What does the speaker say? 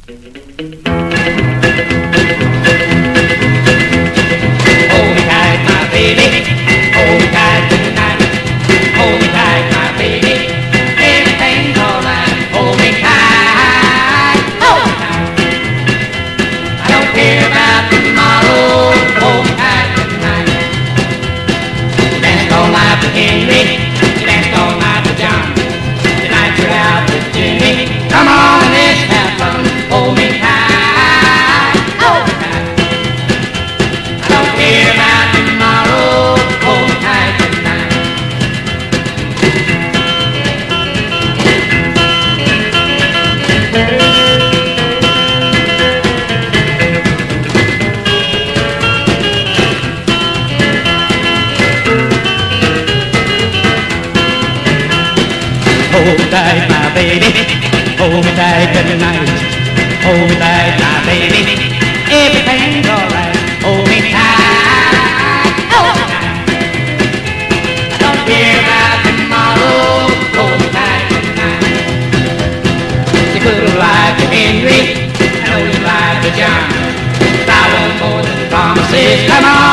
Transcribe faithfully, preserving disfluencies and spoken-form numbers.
Hold me tight, my baby. Hold me tight tonight. Hold me tight, my baby. Everything's alright. Hold me tight. Hold me tight. I don't care about tomorrow. Hold me tight tonight. Danced all night with Henry. Danced all night with John. Tonight you're out with Jimmy. Come on and let's have fun. Hold me tight. Hold me tight. I don't care about tomorrow. Hold me tight tonight. Hold me tight, my baby. Hold me tight tonight. Hold me tight, my baby. Everything's alright. Hold me tight. Hold me tight. I don't care about tomorrow. Hold me tight tonight. You could have lied to Henry. I know you lied to John. But I want more than promises. Come on.